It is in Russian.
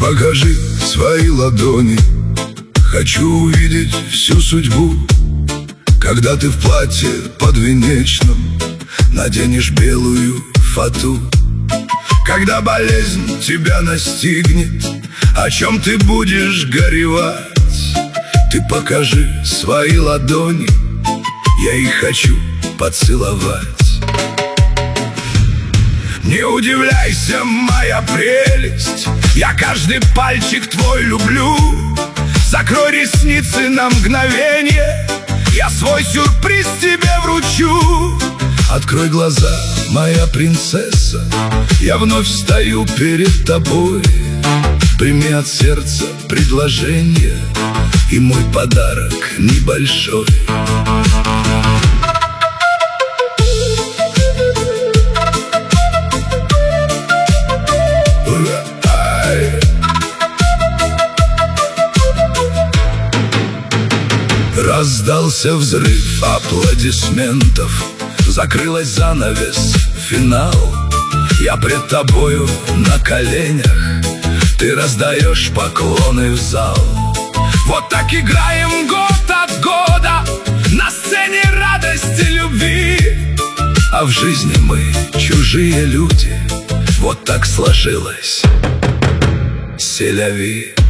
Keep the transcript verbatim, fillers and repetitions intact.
покажи свои ладони, хочу увидеть всю судьбу. Когда ты в платье подвенечном наденешь белую фату, когда болезнь тебя настигнет, о чем ты будешь горевать? Ты покажи свои ладони, я их хочу поцеловать. Не удивляйся, моя прелесть, я каждый пальчик твой люблю. Закрой ресницы на мгновенье, я свой сюрприз тебе вручу. Открой глаза, моя принцесса, я вновь стою перед тобой. Прими от сердца предложение и мой подарок небольшой. Раздался взрыв аплодисментов, закрылась занавес, финал. Я пред тобою на коленях, ты раздаешь поклоны в зал. Вот так играем год от года на сцене радости, любви. А в жизни мы чужие люди, вот так сложилось. Селяви.